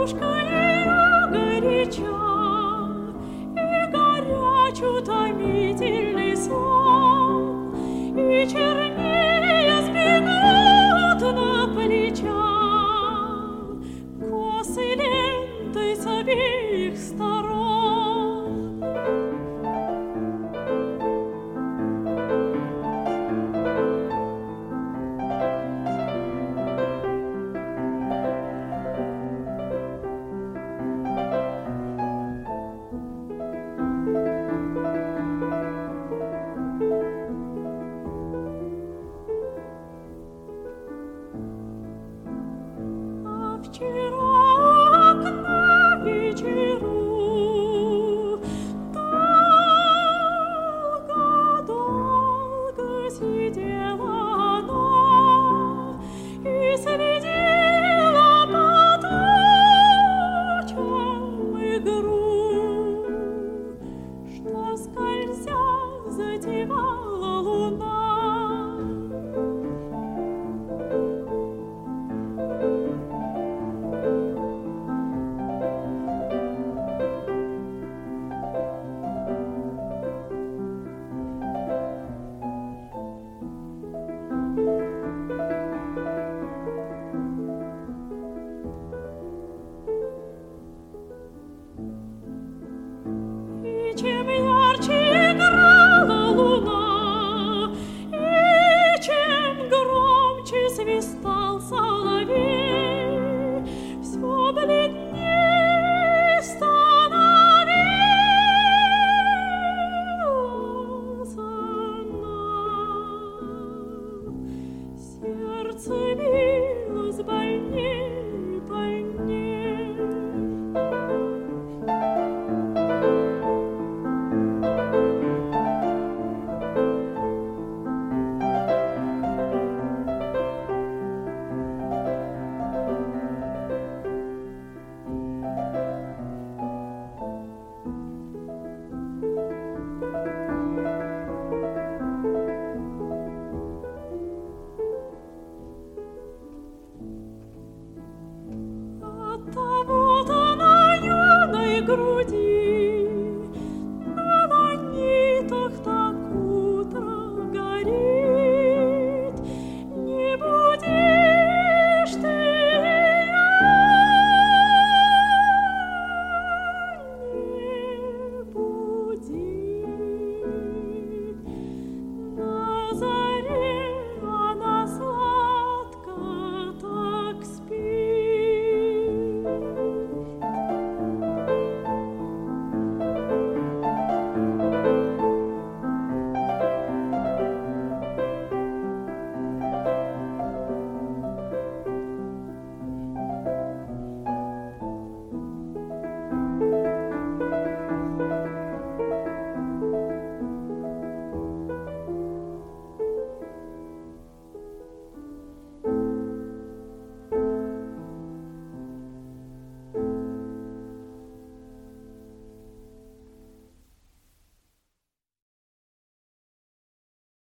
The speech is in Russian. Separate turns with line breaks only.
ее горяча, и горяч утомительный сон, и чернее сбегут на плечах косы лентой с обеих сторон. Вчера окна вечеру долго-долго сидела она и следила по тучам игру, что скользя затевала луна. Чем ярче играла луна, и чем громче свистал соловей, все бледней становилась она. Сердце